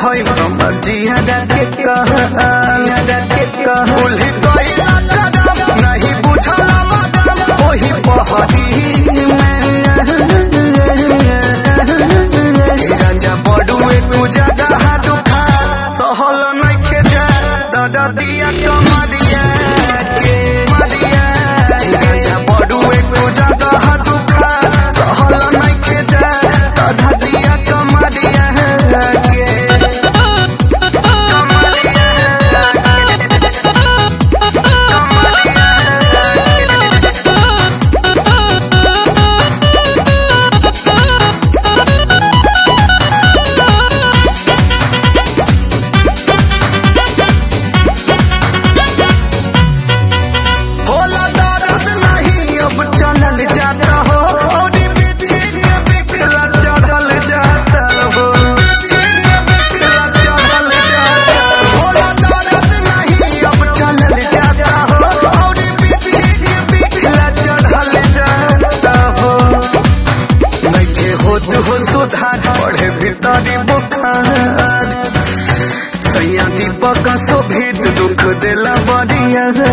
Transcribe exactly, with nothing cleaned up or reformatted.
भइल हमर जियादा के कहा के कहा उल्ही गइला कदम नहीं बुझला मदम ओही पहरी में राजा बड़ुए तू जगह दुखा सहल नइखे जा दादा दिया कमरिया के मरिया राजा बड़ुए तू जगह दुखा सहल नइखे जा दादा दिया कमरिया के हो सुधार पढ़े भीतरी बुखार सैया दीपक शोभित दुख देला बरिया